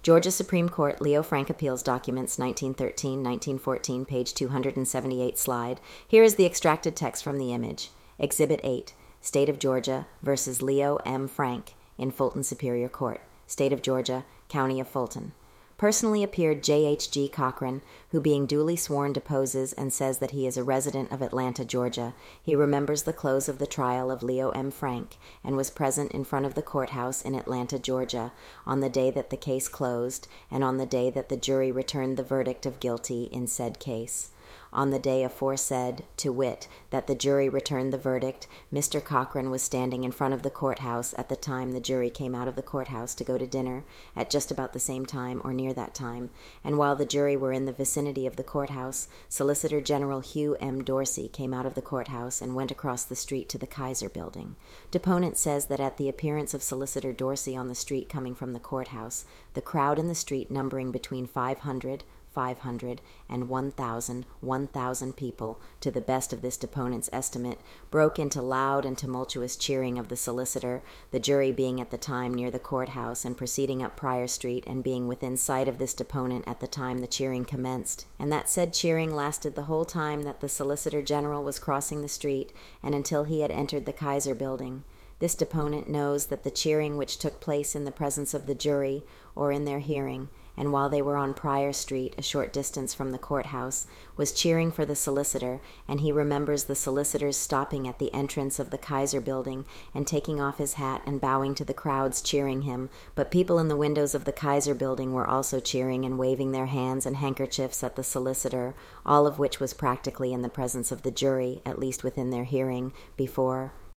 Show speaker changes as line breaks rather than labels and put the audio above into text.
Georgia Supreme Court Leo Frank Appeals Documents 1913-1914, page 278 slide. Here is the extracted text from the image. Exhibit 8, State of Georgia versus Leo M. Frank in Fulton Superior Court. State of Georgia, County of Fulton. Personally appeared J.H.G. Cochran, who being duly sworn deposes and says that he is a resident of Atlanta, Georgia. He remembers the close of the trial of Leo M. Frank and was present in front of the courthouse in Atlanta, Georgia, on the day that the case closed and on the day that the jury returned the verdict of guilty in said case. On the day aforesaid, to wit, that the jury returned the verdict, Mr. Cochran was standing in front of the courthouse at the time the jury came out of the courthouse to go to dinner, at just about the same time or near that time, and while the jury were in the vicinity of the courthouse, Solicitor General Hugh M. Dorsey came out of the courthouse and went across the street to the Kaiser Building. Deponent says that at the appearance of Solicitor Dorsey on the street coming from the courthouse, the crowd in the street numbering between 500 and 1,000 people, to the best of this deponent's estimate, broke into loud and tumultuous cheering of the solicitor, the jury being at the time near the courthouse and proceeding up Pryor Street and being within sight of this deponent at the time the cheering commenced, and that said cheering lasted the whole time that the Solicitor General was crossing the street and until he had entered the Kaiser Building. This deponent knows that the cheering which took place in the presence of the jury, or in their hearing, and while they were on Pryor Street, a short distance from the courthouse, was cheering for the solicitor, and he remembers the solicitor's stopping at the entrance of the Kaiser Building and taking off his hat and bowing to the crowds cheering him, but people in the windows of the Kaiser Building were also cheering and waving their hands and handkerchiefs at the solicitor, all of which was practically in the presence of the jury, at least within their hearing, before